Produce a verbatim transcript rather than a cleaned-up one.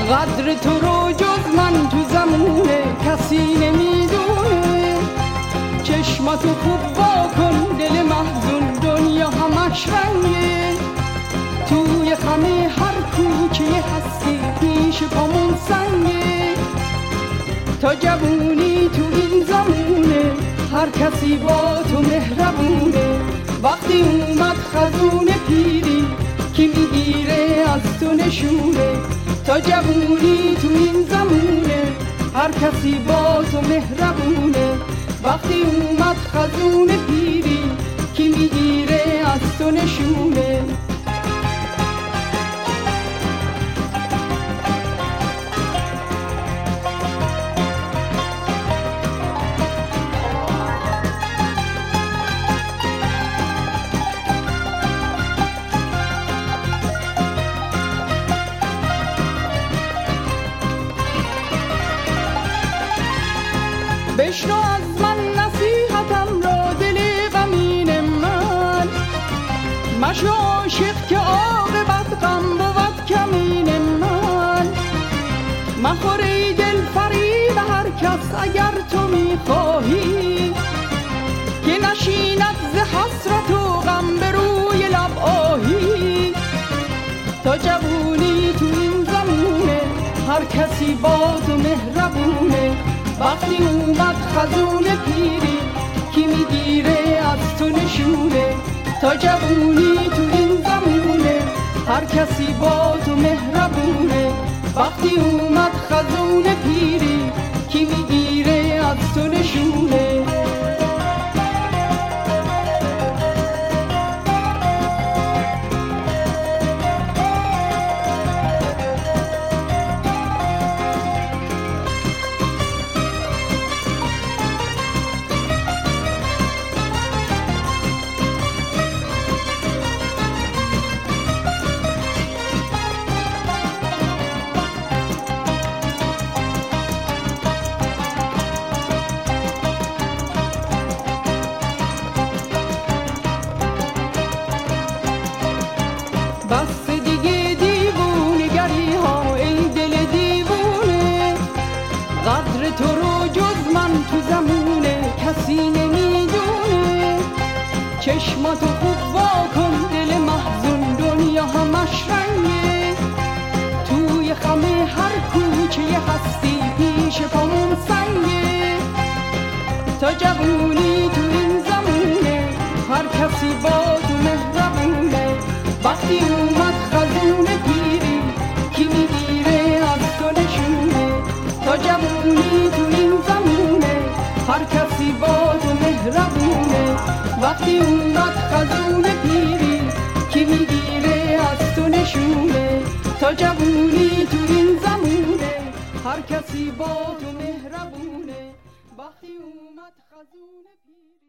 قدر تو رو جز من تو زمونه کسی نمیدونه. چشماتو خوب واکن دل محزون دنیا همش رنگه. توی خمه هر کوچه هستی پیش پامون سنگه. تا جوونی تو این زمونه هر کسی با تو مهربونه. وقتی اومد خزون پیری کی میگیره از تو نشونه. تا جوونی تو این زمونه هر کسی با تو مهربونه. وقتی اومد خزون پیری کی میگیره از تو نشونه. بشنو از من نصیحتم را دل غمین من. مشو عاشق که عاقبت غم بود کمین من. مخور ای دل فریب هر کس اگر تو میخواهی که نشیند ز حسرت و غم به روی لب آهی. تا جوونی تو این زمونه هر کسی با تو مهربونه. وقتی اومد خزون پیری کی میگیره از تو نشونه. تا جوونی تو این زمونه هر کسی با تو مهربونه. وقتی اومد خزون پیری کی میگیره از تو نشونه. بس دیگه دیوونگری ها ای دل دیوونه. قدر تو رو جز من تو زمونه کسی نمیدونه. چشماتو خوب واکن دل محزون دنیا همش رنگه. توی خمه هر کوچه هستی پیش پامون سنگه. تا جوونی تو این زمونه هر کسی با تو مهربونه. وقتی اومد خزون پیری کی میگیره از تو نشونه. تا جوونی تو این زمونه هر کسی با تو مهربونه. وقتی اومد خزون پیری کی میگیره از تو نشونه. تا جوونی تو این زمونه هر کسی با تو مهربونه. وقتی اومد خزون پیری